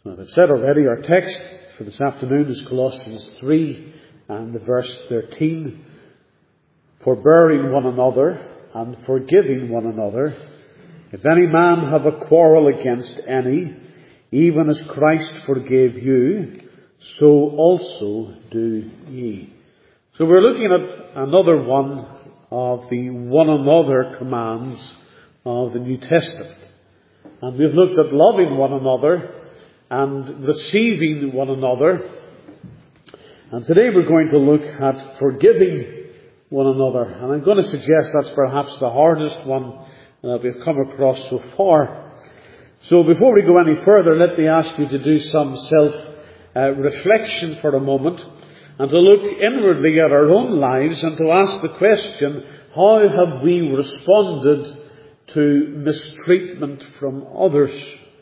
As I've said already, our text for this afternoon is Colossians 3 and the verse 13. Forbearing one another and forgiving one another, if any man have a quarrel against any, even as Christ forgave you, so also do ye. So we're looking at another one of the one another commands of the New Testament. And we've looked at loving one another and receiving one another. And today we're going to look at forgiving one another. And I'm going to suggest that's perhaps the hardest one that we've come across so far. So before we go any further, let me ask you to do some self-reflection for a moment and to look inwardly at our own lives and to ask the question, how have we responded to mistreatment from others?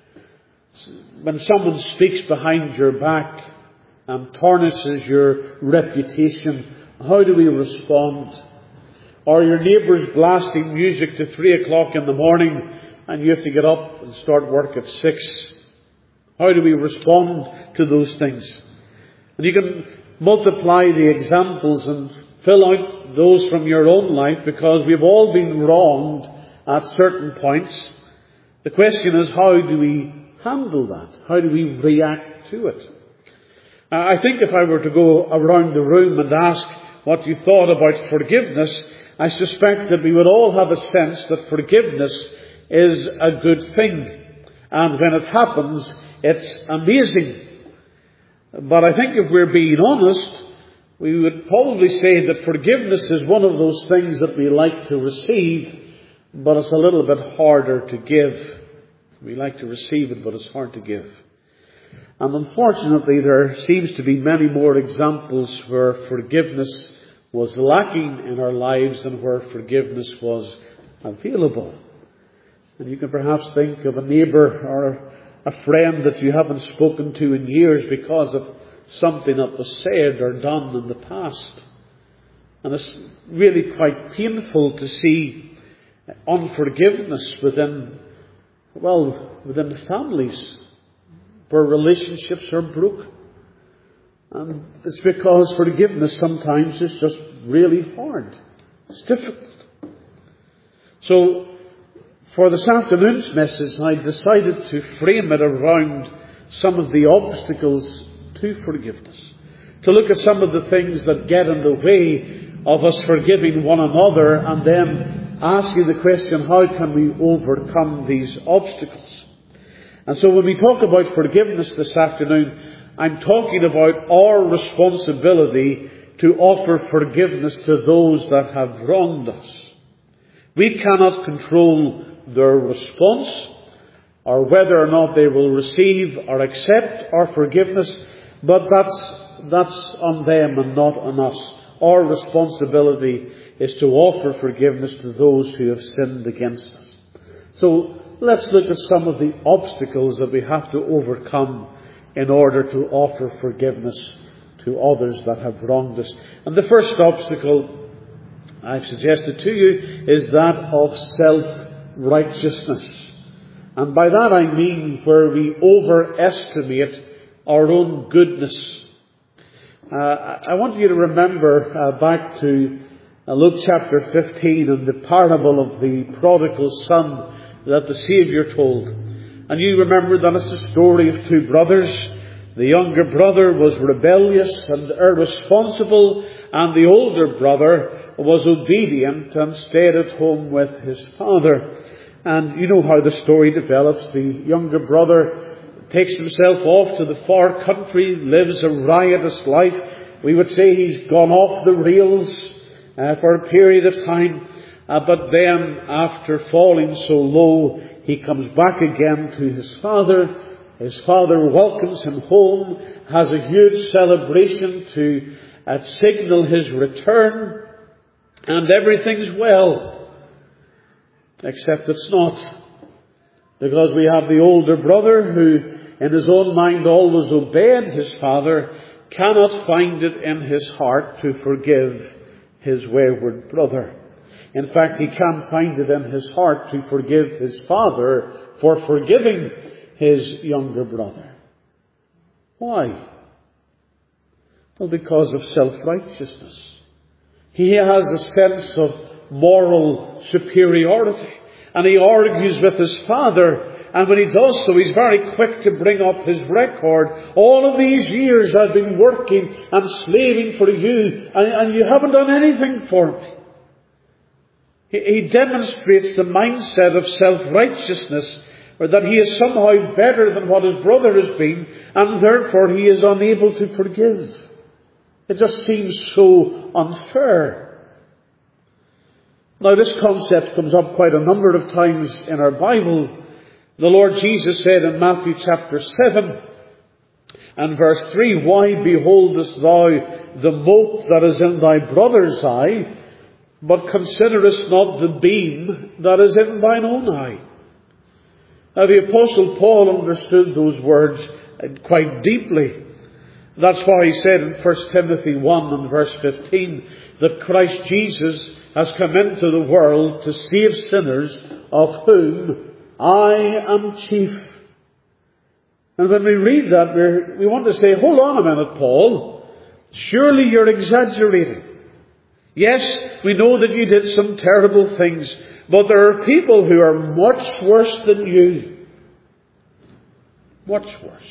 When someone speaks behind your back and tarnishes your reputation, how do we respond? Or your neighbours blasting music to 3 o'clock in the morning and you have to get up and start work at 6. How do we respond to those things? And you can multiply the examples and fill out those from your own life, because we've all been wronged at certain points. The question is, how do we handle that? How do we react to it? I think if I were to go around the room and ask what you thought about forgiveness, I suspect that we would all have a sense that forgiveness is a good thing. And when it happens, it's amazing. But I think if we're being honest, we would probably say that forgiveness is one of those things that we like to receive, but it's a little bit harder to give. We like to receive it, but it's hard to give. And unfortunately, there seems to be many more examples where forgiveness was lacking in our lives than where forgiveness was available. And you can perhaps think of a neighbour or a friend that you haven't spoken to in years because of something that was said or done in the past. And it's really quite painful to see unforgiveness within families where relationships are broken. And it's because forgiveness sometimes is just really hard. It's difficult. So, for this afternoon's message, I decided to frame it around some of the obstacles to forgiveness. To look at some of the things that get in the way of us forgiving one another, and then ask you the question, how can we overcome these obstacles? And so when we talk about forgiveness this afternoon, I'm talking about our responsibility to offer forgiveness to those that have wronged us. We cannot control their response, or whether or not they will receive or accept our forgiveness, but that's on them and not on us. Our responsibility is to offer forgiveness to those who have sinned against us. So let's look at some of the obstacles that we have to overcome in order to offer forgiveness to others that have wronged us. And the first obstacle I've suggested to you is that of self-righteousness. And by that I mean where we overestimate our own goodness. I want you to remember back to Luke chapter 15 and the parable of the prodigal son that the Saviour told. And you remember that it's the story of two brothers. The younger brother was rebellious and irresponsible, and the older brother was obedient and stayed at home with his father. And you know how the story develops. The younger brother takes himself off to the far country, lives a riotous life. We would say he's gone off the rails for a period of time. But then, after falling so low, he comes back again to his father. His father welcomes him home, has a huge celebration to signal his return, and everything's well. Except it's not. Because we have the older brother who, in his own mind, always obeyed his father, cannot find it in his heart to forgive his wayward brother. In fact, he can't find it in his heart to forgive his father for forgiving his younger brother. Why? Well, because of self-righteousness. He has a sense of moral superiority, and he argues with his father, and when he does so, he's very quick to bring up his record. All of these years I've been working and slaving for you, and you haven't done anything for me. He demonstrates the mindset of self-righteousness, or that he is somehow better than what his brother has been, and therefore he is unable to forgive. It just seems so unfair. Now, this concept comes up quite a number of times in our Bible. The Lord Jesus said in Matthew chapter 7 and verse 3, "Why beholdest thou the mote that is in thy brother's eye, but considerest not the beam that is in thine own eye?" Now, the Apostle Paul understood those words quite deeply. That's why he said in 1 Timothy 1 and verse 15 that Christ Jesus has come into the world to save sinners, of whom I am chief. And when we read that, we want to say, hold on a minute, Paul. Surely you're exaggerating. Yes, we know that you did some terrible things, but there are people who are much worse than you. Much worse.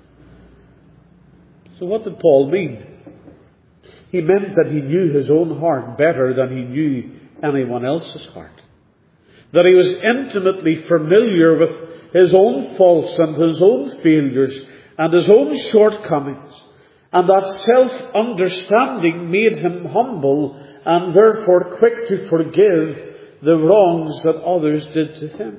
So what did Paul mean? He meant that he knew his own heart better than he knew anyone else's heart. That he was intimately familiar with his own faults and his own failures and his own shortcomings. And that self-understanding made him humble and therefore quick to forgive the wrongs that others did to him.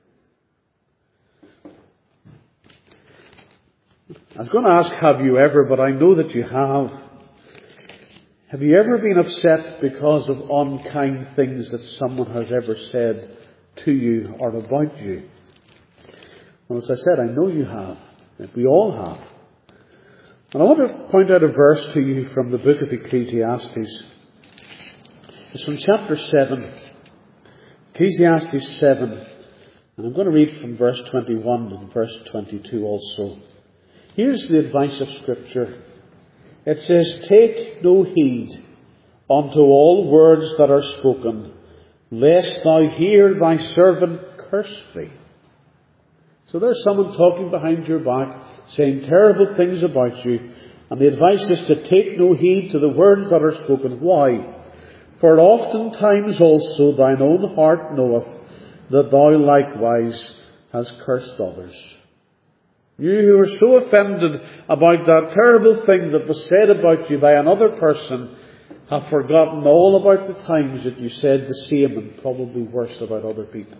I was going to ask, have you ever, but I know that you have. Have you ever been upset because of unkind things that someone has ever said to you or about you? Well, as I said, I know you have. We all have. And I want to point out a verse to you from the book of Ecclesiastes. It's from chapter 7. Ecclesiastes 7. And I'm going to read from verse 21 and verse 22 also. Here's the advice of Scripture. It says, "Take no heed unto all words that are spoken, lest thou hear thy servant curse thee." So there's someone talking behind your back, saying terrible things about you. And the advice is to take no heed to the words that are spoken. Why? "For oftentimes also thine own heart knoweth that thou likewise hast cursed others." You who are so offended about that terrible thing that was said about you by another person have forgotten all about the times that you said the same and probably worse about other people.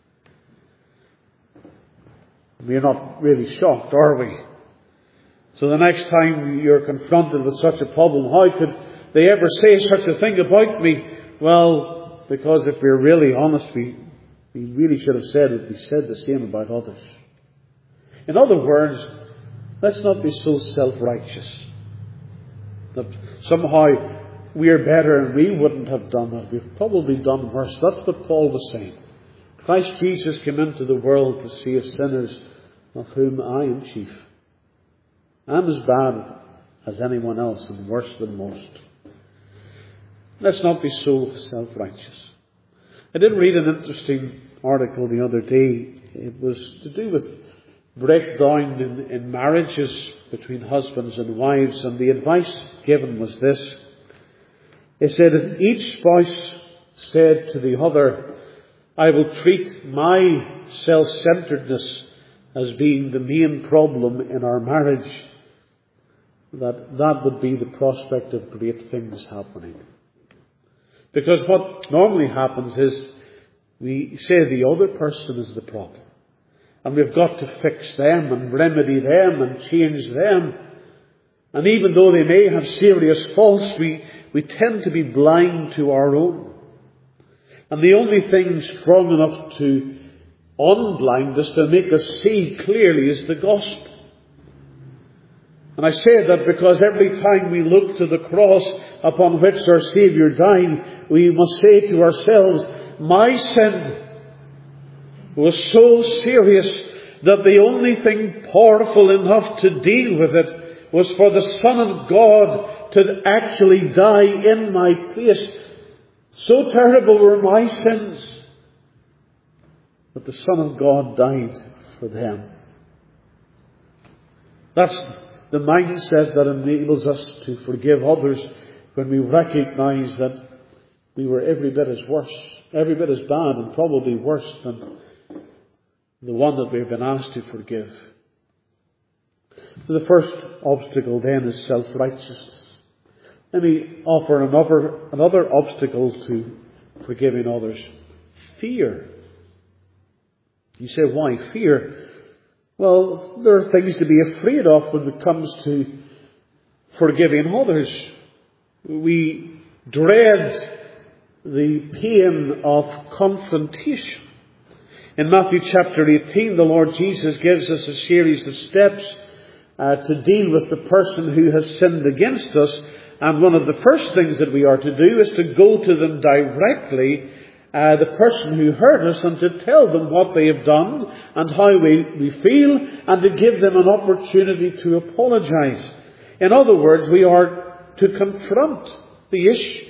We're not really shocked, are we? So the next time you're confronted with such a problem, how could they ever say such a thing about me? Well, because if we're really honest, we really should have said it. We said the same about others. In other words, let's not be so self-righteous that somehow we're better and we wouldn't have done that. We've probably done worse. That's what Paul was saying. Christ Jesus came into the world to save sinners, of whom I am chief. I'm as bad as anyone else and worse than most. Let's not be so self-righteous. I did read an interesting article the other day. It was to do with breakdown in marriages between husbands and wives, and the advice given was this. It said, if each spouse said to the other, "I will treat my self-centeredness as being the main problem in our marriage," that would be the prospect of great things happening. Because what normally happens is we say the other person is the problem. And we've got to fix them and remedy them and change them. And even though they may have serious faults, we tend to be blind to our own. And the only thing strong enough to unblind us, to make us see clearly, is the gospel. And I say that because every time we look to the cross upon which our Saviour died, we must say to ourselves, my sin was so serious that the only thing powerful enough to deal with it was for the Son of God to actually die in my place. So terrible were my sins that the Son of God died for them. That's the mindset that enables us to forgive others when we recognize that we were every bit as bad and probably worse than the one that we've been asked to forgive. The first obstacle then is self-righteousness. Let me offer another obstacle to forgiving others. Fear. You say, why fear? Well, there are things to be afraid of when it comes to forgiving others. We dread the pain of confrontation. In Matthew chapter 18, the Lord Jesus gives us a series of steps to deal with the person who has sinned against us. And one of the first things that we are to do is to go to them directly, the person who hurt us, and to tell them what they have done and how we feel, and to give them an opportunity to apologize. In other words, we are to confront the issue.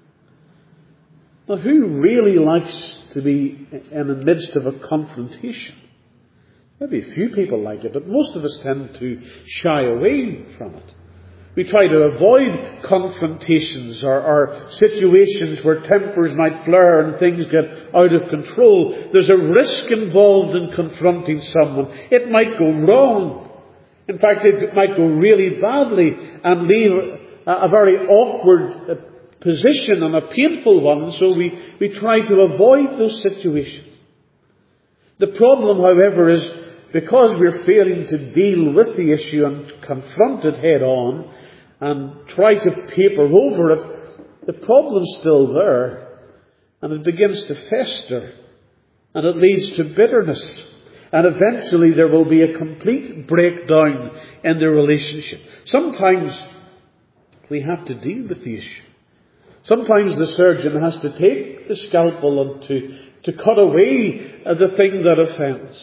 Now, who really likes to be in the midst of a confrontation? Maybe a few people like it, but most of us tend to shy away from it. We try to avoid confrontations or situations where tempers might flare and things get out of control. There's a risk involved in confronting someone. It might go wrong. In fact, it might go really badly and leave a very awkward position and a painful one, so we try to avoid those situations. The problem, however, is because we're failing to deal with the issue and confront it head on and try to paper over it, the problem's still there, and it begins to fester, and it leads to bitterness, and eventually there will be a complete breakdown in the relationship. Sometimes we have to deal with the issue. Sometimes the surgeon has to take the scalpel and to cut away the thing that offends.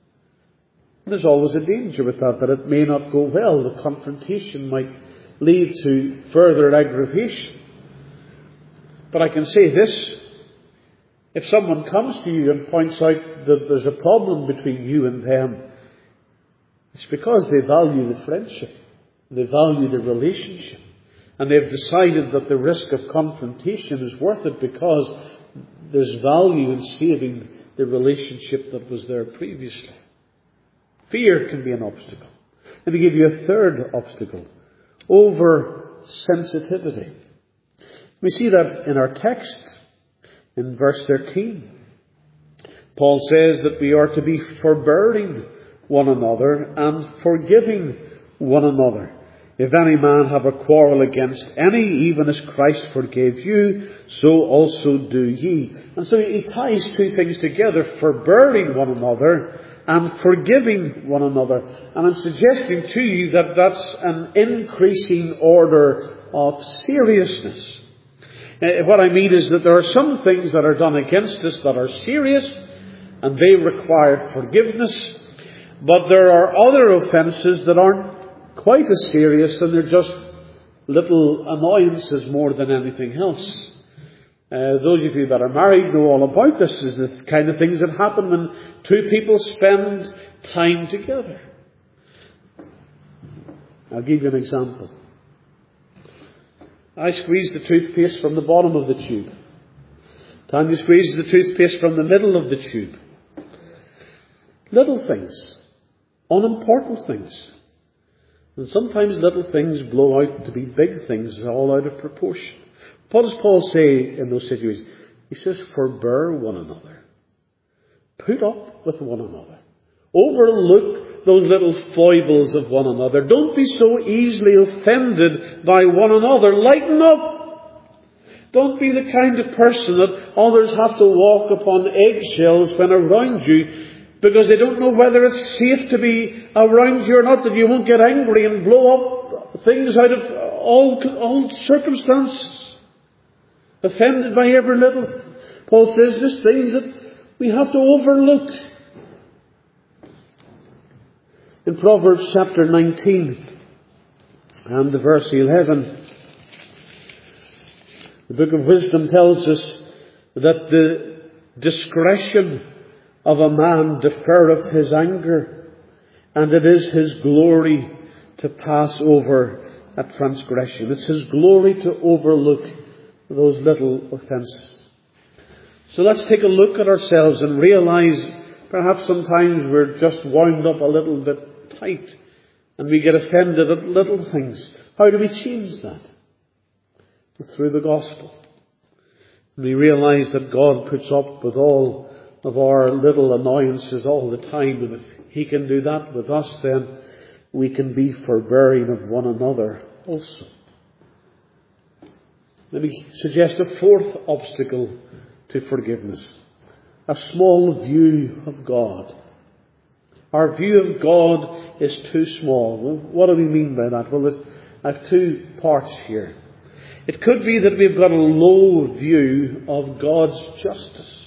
And there's always a danger with that it may not go well. The confrontation might lead to further aggravation. But I can say this: if someone comes to you and points out that there's a problem between you and them, it's because they value the friendship, they value the relationship, and they've decided that the risk of confrontation is worth it because there's value in saving the relationship that was there previously. Fear can be an obstacle. Let me give you a third obstacle: over-sensitivity. We see that in our text in verse 13. Paul says that we are to be forbearing one another and forgiving one another. If any man have a quarrel against any, even as Christ forgave you, so also do ye. And so he ties two things together: forbearing one another and forgiving one another. And I'm suggesting to you that that's an increasing order of seriousness. What I mean is that there are some things that are done against us that are serious, and they require forgiveness. But there are other offences that aren't quite as serious, and they're just little annoyances more than anything else. Those of you that are married know all about this. Is the kind of things that happen when two people spend time together. I'll give you an example. I squeeze the toothpaste from the bottom of the tube. Tanya squeezes the toothpaste from the middle of the tube. Little things, unimportant things. And sometimes little things blow out to be big things, all out of proportion. What does Paul say in those situations? He says, forbear one another. Put up with one another. Overlook those little foibles of one another. Don't be so easily offended by one another. Lighten up. Don't be the kind of person that others have to walk upon eggshells when around you, because they don't know whether it's safe to be around you or not, that you won't get angry and blow up things out of all circumstances. Offended by every little. Paul says there's things that we have to overlook. In Proverbs chapter 19 and verse 11, the Book of Wisdom tells us that the discretion of a man deferreth his anger, and it is his glory to pass over a transgression. It's his glory to overlook those little offences. So let's take a look at ourselves and realize perhaps sometimes we're just wound up a little bit tight and we get offended at little things. How do we change that? Through the gospel. And we realize that God puts up with all of our little annoyances all the time, and if He can do that with us, then we can be forbearing of one another also. Let me suggest a fourth obstacle to forgiveness. A small view of God. Our view of God is too small. Well, what do we mean by that? Well, I have two parts here. It could be that we've got a low view of God's justice.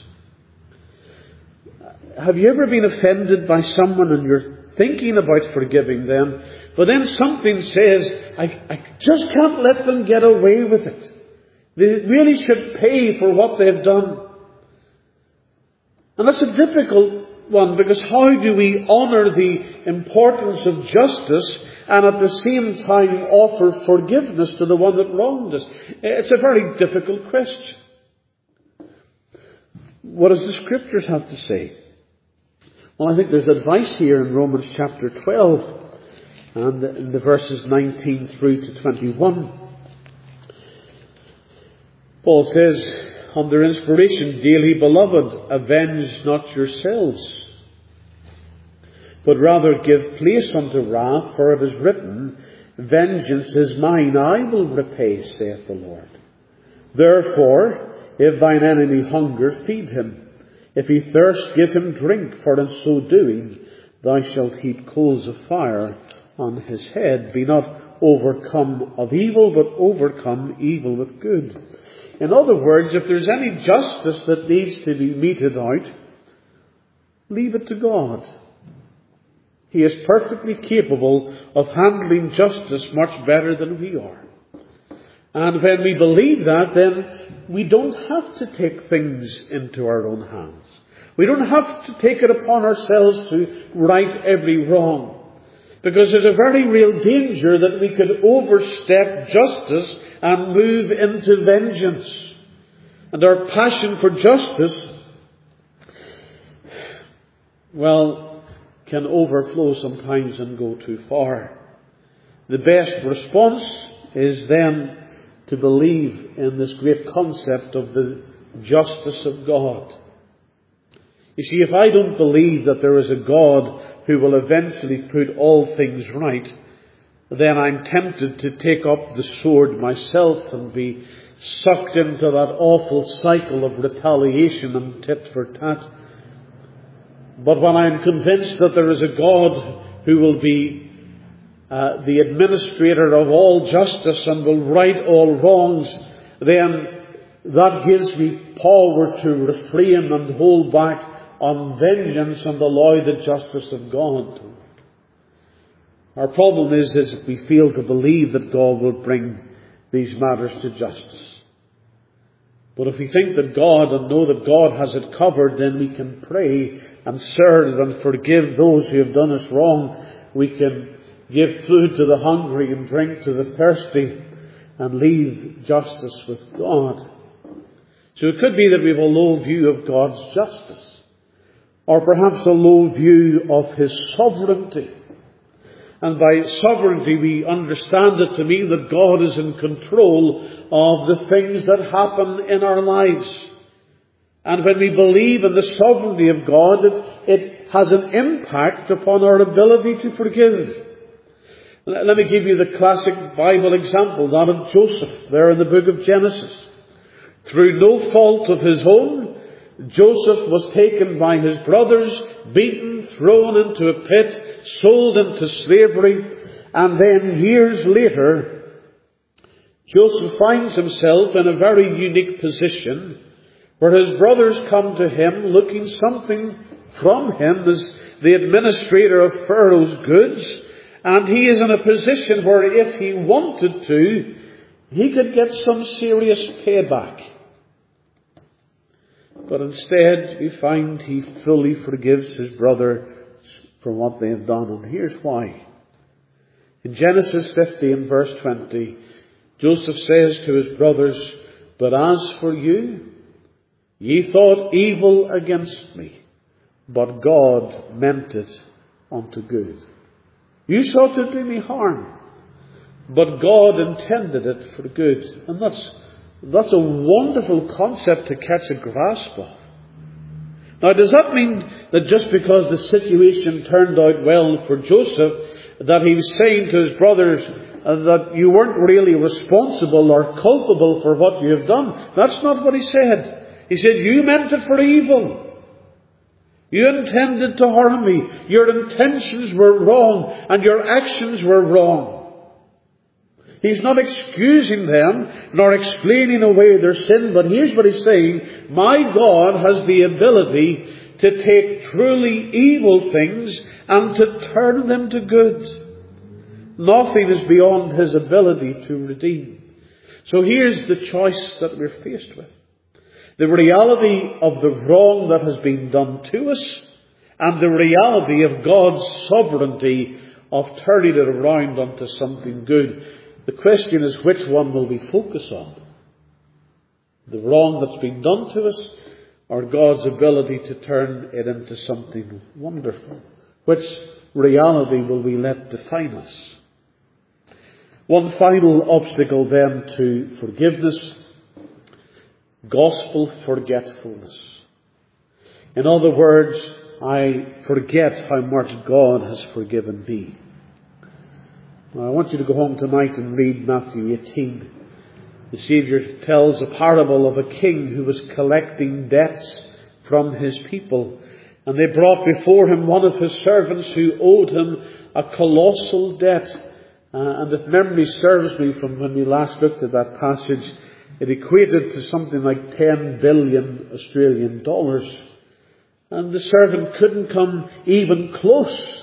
Have you ever been offended by someone and you're thinking about forgiving them, but then something says, I just can't let them get away with it. They really should pay for what they've done. And that's a difficult one, because how do we honour the importance of justice and at the same time offer forgiveness to the one that wronged us? It's a very difficult question. What does the Scriptures have to say? Well, I think there's advice here in Romans chapter 12 and in the verses 19 through to 21. Paul says, under inspiration, dearly beloved, avenge not yourselves, but rather give place unto wrath, for it is written, vengeance is mine, I will repay, saith the Lord. Therefore, if thine enemy hunger, feed him. If he thirst, give him drink, for in so doing thou shalt heap coals of fire on his head. Be not overcome of evil, but overcome evil with good. In other words, if there's any justice that needs to be meted out, leave it to God. He is perfectly capable of handling justice much better than we are. And when we believe that, then we don't have to take things into our own hands. We don't have to take it upon ourselves to right every wrong. Because there's a very real danger that we could overstep justice and move into vengeance. And our passion for justice, well, can overflow sometimes and go too far. The best response is then to believe in this great concept of the justice of God. You see, if I don't believe that there is a God who will eventually put all things right, then I'm tempted to take up the sword myself and be sucked into that awful cycle of retaliation and tit for tat. But when I'm convinced that there is a God who will be the administrator of all justice and will right all wrongs, then that gives me power to refrain and hold back on vengeance and allow the justice of God. Our problem is if we fail to believe that God will bring these matters to justice. But if we think that God and know that God has it covered, then we can pray and serve and forgive those who have done us wrong. We can give food to the hungry and drink to the thirsty and leave justice with God. So it could be that we have a low view of God's justice, or perhaps a low view of His sovereignty. And by sovereignty we understand it to mean that God is in control of the things that happen in our lives. And when we believe in the sovereignty of God, it has an impact upon our ability to forgive. Let me give you the classic Bible example, that of Joseph, there in the book of Genesis. Through no fault of his own, Joseph was taken by his brothers, beaten, thrown into a pit, sold into slavery, and then years later, Joseph finds himself in a very unique position where his brothers come to him looking something from him the administrator of Pharaoh's goods, and he is in a position where if he wanted to, he could get some serious payback. But instead, we find he fully forgives his brother for what they have done. And here's why. In Genesis 50 and verse 20, Joseph says to his brothers, "But as for you, ye thought evil against me, but God meant it unto good." You sought to do me harm, but God intended it for good. And that's a wonderful concept to catch a grasp of. Now, does that mean that just because the situation turned out well for Joseph, that he was saying to his brothers that you weren't really responsible or culpable for what you have done? That's not what he said. He said, you meant it for evil. You intended to harm me. Your intentions were wrong and your actions were wrong. He's not excusing them nor explaining away their sin, but here's what he's saying. My God has the ability to take truly evil things and to turn them to good. Nothing is beyond his ability to redeem. So here's the choice that we're faced with. The reality of the wrong that has been done to us, and the reality of God's sovereignty of turning it around onto something good. The question is, which one will we focus on? The wrong that's been done to us, or God's ability to turn it into something wonderful? Which reality will we let define us? One final obstacle then to forgiveness: gospel forgetfulness. In other words, I forget how much God has forgiven me. Now, I want you to go home tonight and read Matthew 18. The Saviour tells a parable of a king who was collecting debts from his people. And they brought before him one of his servants who owed him a colossal debt. And if memory serves me from when we last looked at that passage, it equated to something like 10 billion Australian dollars. And the servant couldn't come even close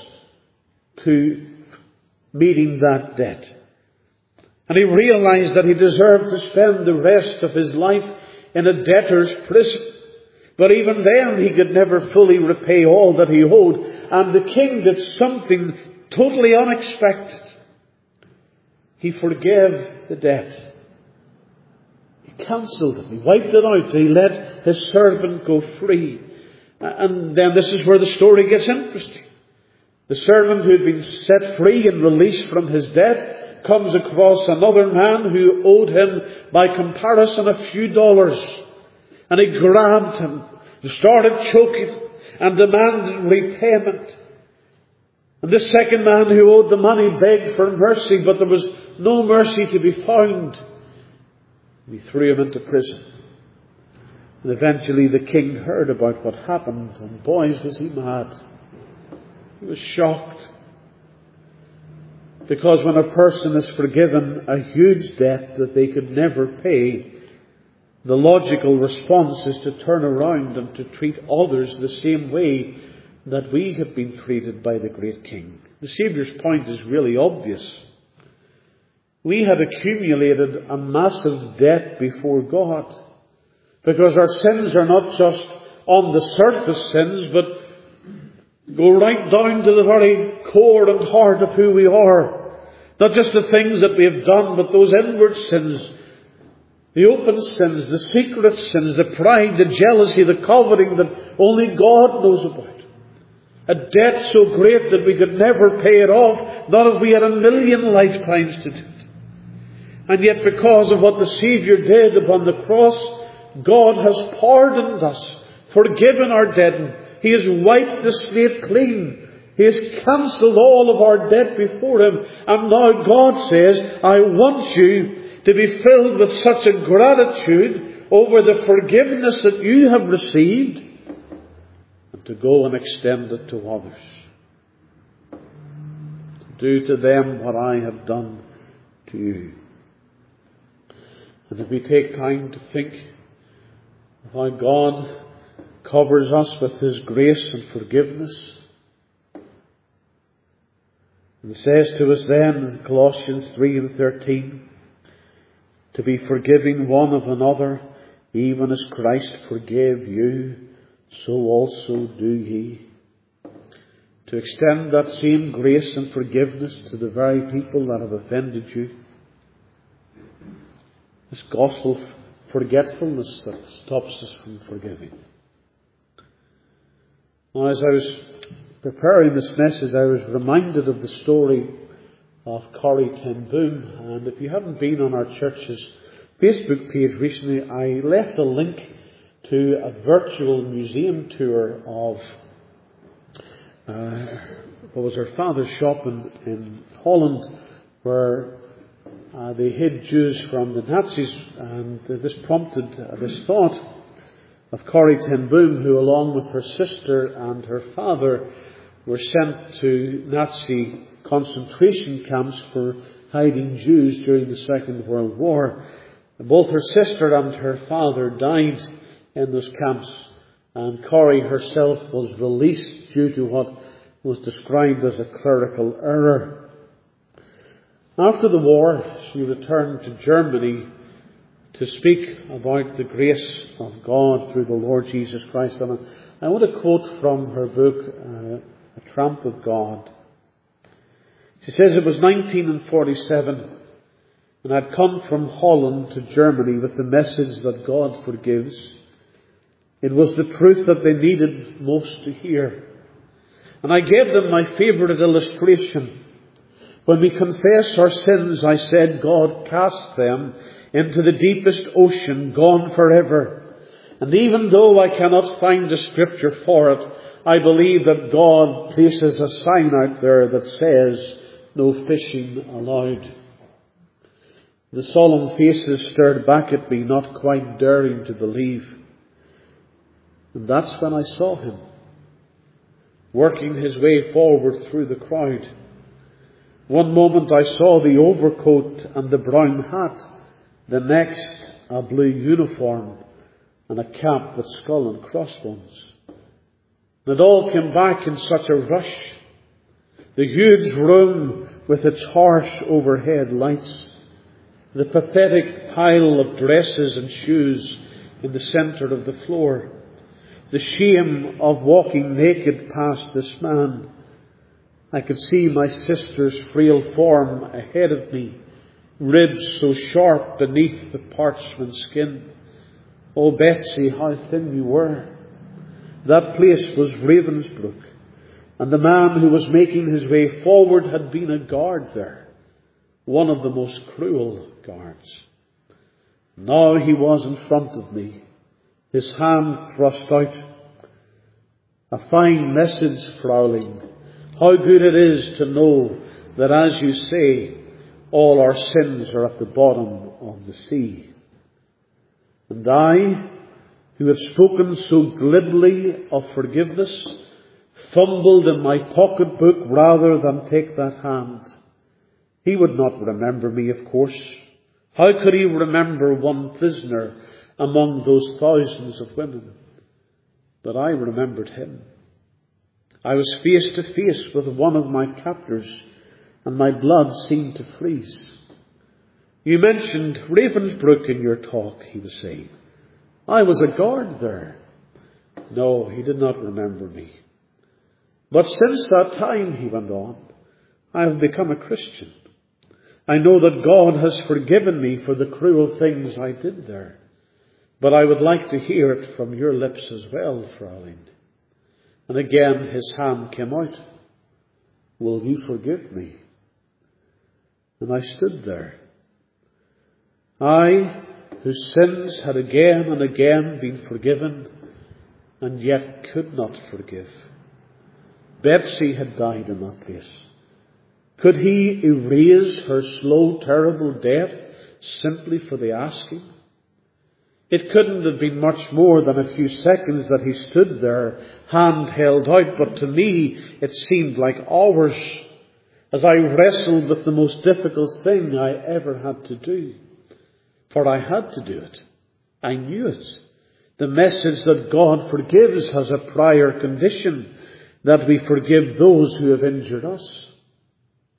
to meeting that debt. And he realized that he deserved to spend the rest of his life in a debtor's prison. But even then he could never fully repay all that he owed. And the king did something totally unexpected. He forgave the debt. He cancelled it. He wiped it out. He let his servant go free. And then this is where the story gets interesting. The servant who had been set free and released from his debt comes across another man who owed him, by comparison, a few dollars. And he grabbed him and started choking and demanded repayment. And this second man who owed the money begged for mercy, but there was no mercy to be found. He threw him into prison. And eventually the king heard about what happened, and boys, was he mad. He was shocked. Because when a person is forgiven a huge debt that they could never pay, the logical response is to turn around and to treat others the same way that we have been treated by the great king. The Saviour's point is really obvious. We had accumulated a massive debt before God, because our sins are not just on the surface sins, but go right down to the very core and heart of who we are. Not just the things that we have done, but those inward sins, the open sins, the secret sins, the pride, the jealousy, the coveting that only God knows about. A debt so great that we could never pay it off, not if we had 1,000,000 lifetimes to do it. And yet, because of what the Saviour did upon the cross, God has pardoned us, forgiven our debt. He has wiped the slate clean. He has cancelled all of our debt before Him. And now God says, I want you to be filled with such a gratitude over the forgiveness that you have received, and to go and extend it to others. Do to them what I have done to you. And if we take time to think of how God covers us with His grace and forgiveness, And it says to us then in Colossians 3:13, to be forgiving one of another, even as Christ forgave you, so also do ye. To extend that same grace and forgiveness to the very people that have offended you. This gospel forgetfulness that stops us from forgiving. Now, as I was preparing this message, I was reminded of the story of Corrie ten Boom. And if you haven't been on our church's Facebook page recently, I left a link to a virtual museum tour of what was her father's shop in Holland, where they hid Jews from the Nazis. And this prompted this thought of Corrie ten Boom, who along with her sister and her father were sent to Nazi concentration camps for hiding Jews during the Second World War. Both her sister and her father died in those camps, and Corrie herself was released due to what was described as a clerical error. After the war, she returned to Germany to speak about the grace of God through the Lord Jesus Christ. And I want to quote from her book, A Tramp with God. She says, it was 1947, and I'd come from Holland to Germany with the message that God forgives. It was the truth that they needed most to hear. And I gave them my favourite illustration. When we confess our sins, I said, God cast them into the deepest ocean, gone forever. And even though I cannot find a scripture for it, I believe that God places a sign out there that says, no fishing allowed. The solemn faces stared back at me, not quite daring to believe. And that's when I saw him, working his way forward through the crowd. One moment I saw the overcoat and the brown hat, the next a blue uniform and a cap with skull and crossbones. And it all came back in such a rush. The huge room with its harsh overhead lights, the pathetic pile of dresses and shoes in the centre of the floor, the shame of walking naked past this man. I could see my sister's frail form ahead of me, ribs so sharp beneath the parchment skin. Oh, Betsy, how thin you were. That place was Ravensbrück, and the man who was making his way forward had been a guard there, one of the most cruel guards. Now he was in front of me, his hand thrust out. A fine message, Fraulein. How good it is to know that, as you say, all our sins are at the bottom of the sea. And I, who have spoken so glibly of forgiveness, fumbled in my pocketbook rather than take that hand. He would not remember me, of course. How could he remember one prisoner among those thousands of women? But I remembered him. I was face to face with one of my captors, and my blood seemed to freeze. You mentioned Ravensbrück in your talk, he was saying. I was a guard there. No, he did not remember me. But since that time, he went on, I have become a Christian. I know that God has forgiven me for the cruel things I did there. But I would like to hear it from your lips as well, Fraulein. And again his hand came out. Will you forgive me? And I stood there. I, whose sins had again and again been forgiven, and yet could not forgive. Betsy had died in that place. Could he erase her slow, terrible death simply for the asking? It couldn't have been much more than a few seconds that he stood there, hand held out, but to me it seemed like hours as I wrestled with the most difficult thing I ever had to do. For I had to do it. I knew it. The message that God forgives has a prior condition, that we forgive those who have injured us.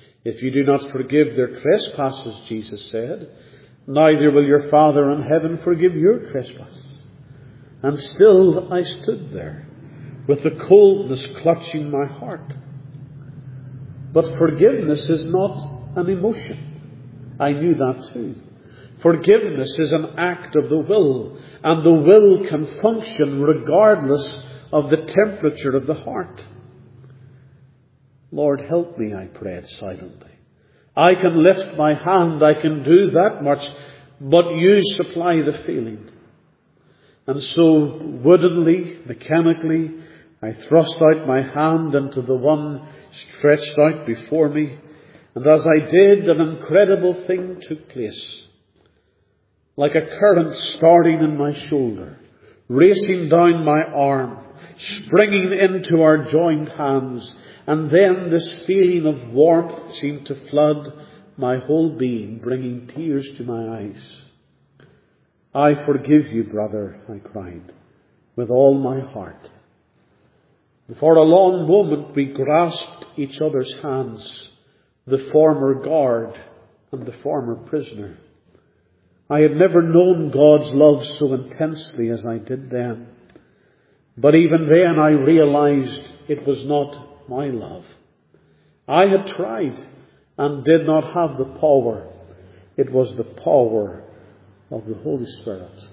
If you do not forgive their trespasses, Jesus said, neither will your Father in heaven forgive your trespasses. And still I stood there, with the coldness clutching my heart. But forgiveness is not an emotion. I knew that too. Forgiveness is an act of the will, and the will can function regardless of the temperature of the heart. Lord, help me, I prayed silently. I can lift my hand, I can do that much, but you supply the feeling. And so, woodenly, mechanically, I thrust out my hand into the one stretched out before me, and as I did, an incredible thing took place. Like a current starting in my shoulder, racing down my arm, springing into our joined hands, and then this feeling of warmth seemed to flood my whole being, bringing tears to my eyes. I forgive you, brother, I cried, with all my heart. And for a long moment we grasped each other's hands, the former guard and the former prisoner. I had never known God's love so intensely as I did then. But even then I realized it was not my love. I had tried and did not have the power. It was the power of the Holy Spirit.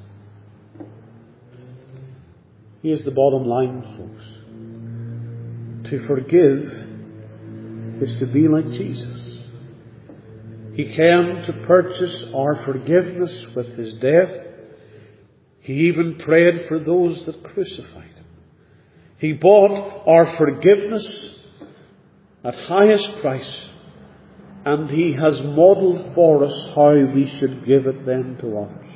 Here's the bottom line, folks. To forgive is to be like Jesus. He came to purchase our forgiveness with his death. He even prayed for those that crucified him. He bought our forgiveness at highest price, and he has modelled for us how we should give it then to others.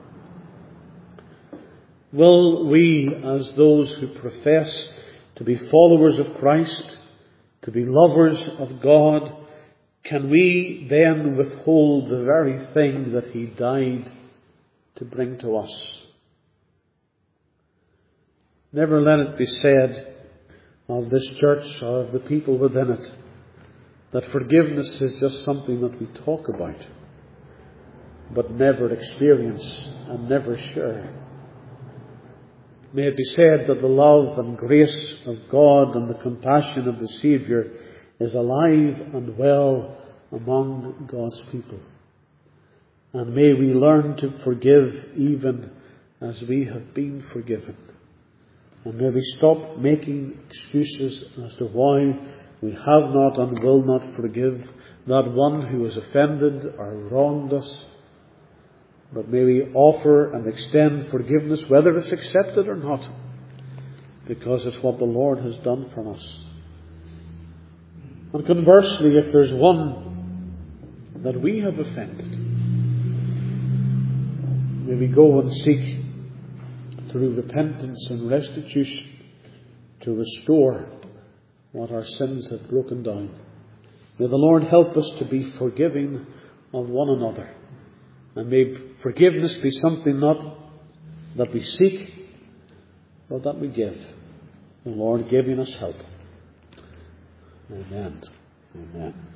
Will we, as those who profess to be followers of Christ, to be lovers of God, can we then withhold the very thing that he died to bring to us? Never let it be said of this church or of the people within it that forgiveness is just something that we talk about, but never experience and never share. May it be said that the love and grace of God and the compassion of the Saviour is alive and well among God's people. And may we learn to forgive even as we have been forgiven. And may we stop making excuses as to why we have not and will not forgive that one who has offended or wronged us. But may we offer and extend forgiveness, whether it's accepted or not, because it's what the Lord has done for us. And conversely, if there's one that we have offended, may we go and seek through repentance and restitution to restore what our sins have broken down. May the Lord help us to be forgiving of one another. And may forgiveness be something not that we seek, but that we give. The Lord giving us help. Amen. Amen.